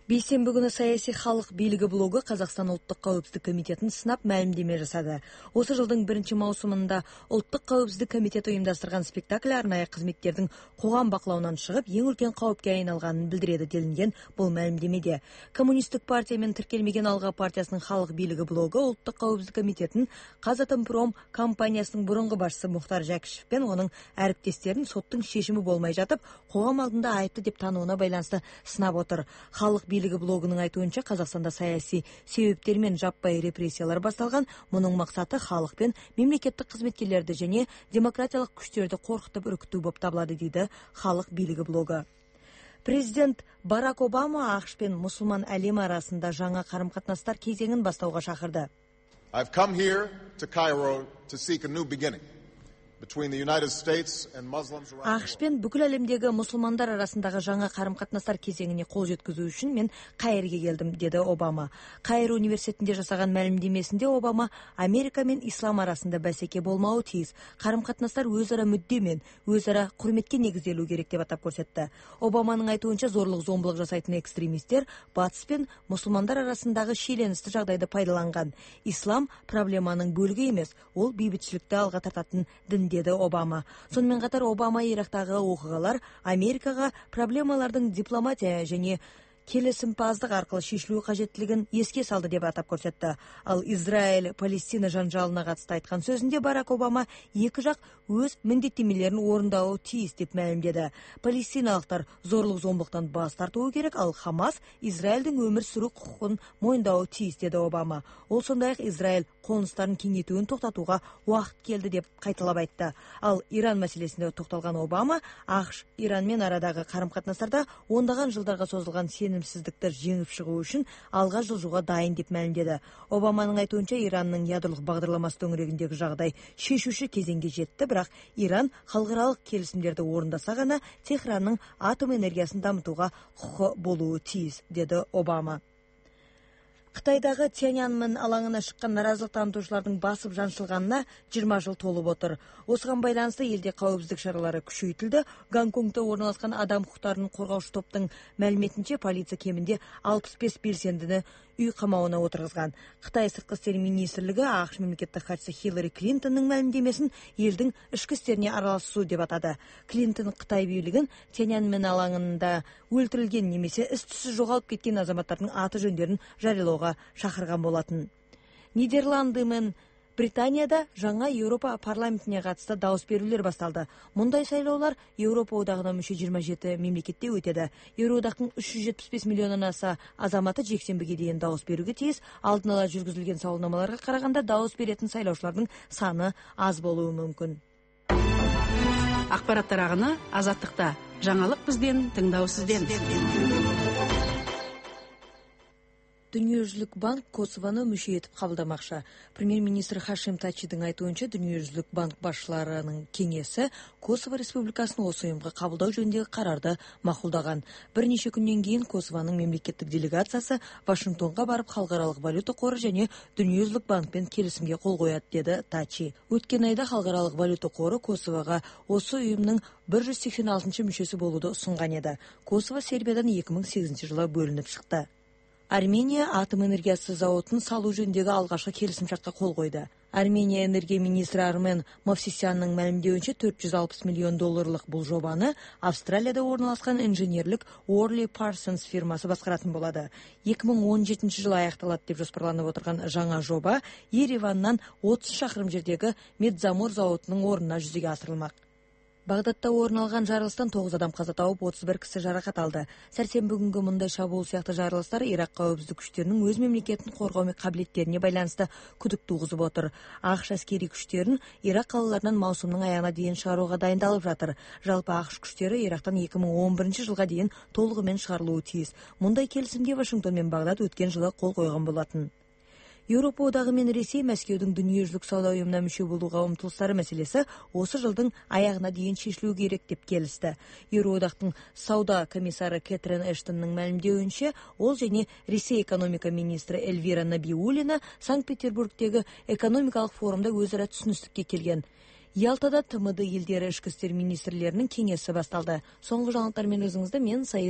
Бейсенбі күні саяси халық билігі блогы Қазақстан ұлттық қауіпсіздік комитетін сынап мәлімдеме жасады. Осы жылдың 1 маусымында ұлттық қауіпсіздік комитеті ұйымдастырған спектакль арнайы қызметтердің қоғам бақылауынан шығып, ең үлкен қауіпке айналғанын білдіреді делінген бұл мәлімдемеде. Коммунистік партиямен тіркелмеген Алға партиясының халық билігі блогы ұлттық қауіпсіздік комитетін Қазатомпром компаниясының бұрынғы басшысы Мұхтар Жәкішев пен оның әріптестерін соттың шешімі болмай жатып, қоғам алдында айыпты деп тануына байланысты сынап отыр. Халық билігі блогының айтуынша Қазақстанда саяси себептермен жаппай репрессиялар басталған. Мұның мақсаты халық пен мемлекеттік қызметкерлерді және демократиялық күштерді қорқытып үркіту болып табылады, дейді халық билігі блогы. Президент Барак Обама ақш пен мұсылман әлемі арасында жаңа қарым-қатынастар кезеңін бастауға шақырды. I've come here to Cairo to seek a new beginning between the United States and Muslims around the world. ақш пен бүкіл әлемдегі мұсылмандар арасындағы жаңа қарым-қатынастар кезеңіне қол жеткізу үшін мен Каирге келдім, деді Обама. Каир университетінде жасаған мәлімдемесінде Обама Америка мен ислам арасында бәсеке болмауы тиіс, қарым-қатынастар өзара мүдде мен өзара құрметке негізделу керек деп атап көрсетті. Обаманың айтуынша зорлық-зомбылық жасайтын экстремистер батыс пен мұсылмандар арасындағы шиеленісті жағдайды пайдаланған. Ислам проблеманың бөлігі емес, ол бейбітшілікті алға тартатын дін, деді Обама. Сонымен қатар Обама Ирактағы оқиғалар Америкаға проблемалардың дипломатия және келісімпаздық арқылы шешілу қажеттілігін еске салды деп атап көрсетті. Ал Израиль-Палестина жанжалына қатысты айтқан сөзінде Барак Обама екі жақ өз міндеттемелерін орындауы тиіс деп мәлімдеді. Палестиналықтар зорлық-зомбылықтан бас тартуы керек, ал Хамас Израильдің өмір сүру құқығын мойындауы тиіс, деді Обама. Ол сондай-ақ Израиль қоныстарын кеңейтуін тоқтатуға уақыт келді деп қайталап айтты. Ал Иран мәселесіне тоқталған Обама, ақш Иранмен арадағы қарым-қатынастарда ондаған жылдарға созылған сенімсіздікті жеңіп шығу үшін алға жылжуға дайын деп мәлімдеді. Обаманың айтуынша Иранның ядролық бағдарламасы төңірегіндегі жағдай шешуші кезеңге жетті, бірақ Иран халықаралық келісімдерді орындаса ғана Техранның атом энергиясын дамытуға құқы болуы тиіс, деді Обама. Қытайдағы Тяньаньмэнь алаңына шыққан наразылық танытушылардың басып жаншылғанына 20 жыл толып отыр. Осыған байланысты елде қауіпсіздік шаралары күшейтілді. Гонконгта орналасқан адам құқықтарын қорғаушы топтың мәліметінше полиция кемінде 65 белсендіні үй қамауына отырғызған. Қытай сыртқы істер министрлігі ақш мемлекеттік хатшысы Хиллари Клинтонның мәлімдемесін елдің ішкі істеріне араласу деп атады. Клинтон Қытай билігін Тяньаньмэнь алаңында өлтірілген немесе із-түссіз жоғалып кеткен азаматтардың аты жөндерін жариялауға шақырған болатын. Нидерланды мен Британияда жаңа Еуропа парламентіне қатысты дауыс берулер басталды. Мұндай сайлаулар Еуропа одағына мүше 27 мемлекетте өтеді. Еуроодақтың 375 миллионнан аса азаматы жексенбіге дейін дауыс беруге тиіс. Алдын ала жүргізілген сауалнамаларға қарағанда дауыс беретін сайлаушылардың саны аз болуы мүмкін. Ақпараттар ағыны Азаттықта. Жаңалық бізден, тыңдау сізден. Дүниежүзілік банк Косовоны мүше етіп қабылдамақшы. Премьер-министр Хашим Тачидің айтуынша, Дүниежүзілік банк басшыларының кеңесі Косово республикасын осы ұйымға қабылдау жөніндегі қарарды мақұлдаған. Бірнеше күннен кейін Косовоның мемлекеттік делегациясы Вашингтонға барып халықаралық валюта қоры және Дүниежүзілік банкпен келісімге қол қояды, деді Тачи. Өткен айда халықаралық валюта қоры Косовоға осы ұйымның 186-шы мүшесі болуды ұсынған еді. Косово Сербиядан 2008 жылы бөлініп шықты. Армения атом энергиясы зауытын салу жөніндегі алғашқы келісімшартқа қол қойды. Армения энергия министрі Армен Мовсисянның мәлімдеуінше $460 миллион бұл жобаны Австралияда орналасқан инженерлік Уорли Парсонс фирмасы басқаратын болады. 2017 жылы аяқталады деп жоспарланып отырған жаңа жоба Ереваннан 30 шақырым жердегі Медзамор зауытының орнына жүзеге асырылмақ. Бағдатта орын алған жарылыстан 9 адам қаза тауып, 31 кісі жарақат алды. Сәрсенбі күнгі мұндай шабуыл сияқты жарылыстар Ирак қауіпсіздік күштерінің өз мемлекетін қорғау қабілеттеріне байланысты күдік туғызып отыр. ақш әскери күштерін Ирак қалаларынан маусымның аяғына дейін шығаруға дайындалып жатыр. Жалпы ақш күштері Ирактан 2011 жылға дейін толығымен шығарылуы тиіс. Мұндай келісімге Вашингтон мен Бағдат өткен жылы қол қойған болатын. Еуропа одағы мен Ресей Мәскеудің дүниежүзілік сауда ұйымына мүше болуға ұмтылыстары мәселесі осы жылдың аяғына дейін шешілу керек деп келісті. Еуроодақтың сауда комиссары Кэтрин Эштонның мәлімдеуінше, ол және Ресей экономика министрі Эльвира Набиуллина Санкт-Петербургтегі экономикалық форумда өзара түсіністікке келген. Ялтада ТМД елдері ішкі істер министрлерінің кеңесі басталды. Соңғы жаңалықтармен өзіңізді мен